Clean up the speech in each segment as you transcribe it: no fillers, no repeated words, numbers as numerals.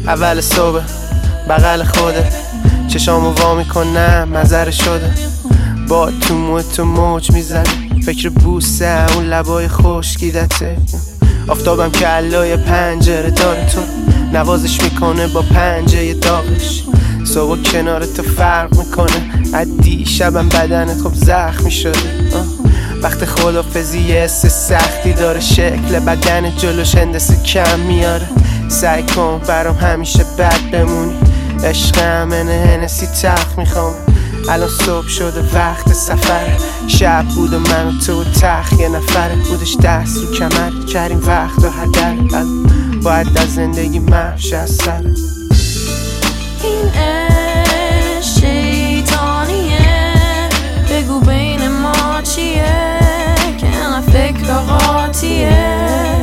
اول صبح بغل خوده، چشامو وا میکنم مزر شده، با تو مو تو موج میزنه، فکر بوسه اون لبای خشکیدته. آفتابم که علای پنجره داره تو نوازش میکنه با پنجه داغش. صبح کنار تو فرق میکنه، از دیشبم بدنت خب زخمی شده. وقت خدافزی یه حس سختی داره، شکل بدن جلوش هندسه کم میاره. سعی کن برام همیشه بد بمونی، عشقم هنسی تخت میخوام. الان صبح شده وقت سفره، شب بود و من و تو تخت یه نفره. بودش دست رو کمر کریم وقت و هدر، باید از زندگی محش از سر. این عشق شیطانیه، بگو بین ما چیه که انقدر فکر قاطیه.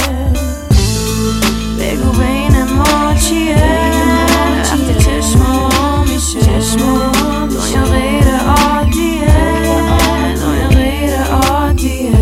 بگو بین ما چیه وقتی چشمام میشه دنیا غیر عادیه، دنیا غیر عادیه.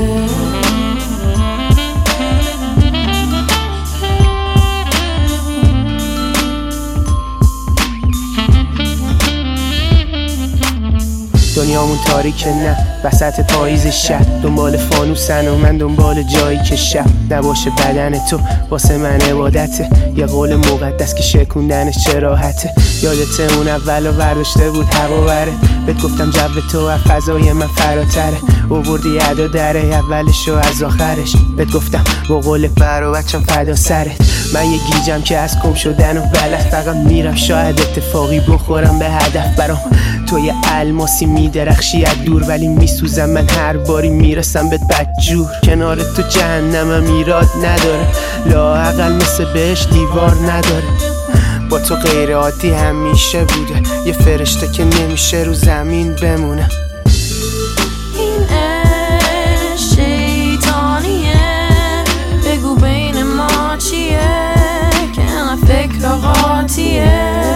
دنیامون تاریکه نه وسط پاییز شب، دنبال فانوسن و من دنبال جایی که شب نباشه. بدن تو واسه من عبادته، یه قول مقدس که شکوندنش چه راحته. یادت اون اولو برداشته بود هوا بره، بهت گفتم جو تو از فضای من فراتره. اووردی ادا دره اولشو از آخرش، بهت گفتم با قول برو بچم فدا سرت. من یه گیجم که از گم شدن و بلد فقط میرم، شاید اتفاقی بخورم به هدف. برام تو یه الماسی میدرخشی از دور، ولی میسوزم من هر باری میرسم بهت بدجور. کنار تو جهنمم ایراد نداره، لااقل مثل بهش دیوار نداره. با تو غیر عادی همیشه بوده، یه فرشته که نمیشه رو زمین بمونه. این عشق شیطانیه، بگو بین ما چیه که انقدر فکر قاطیه.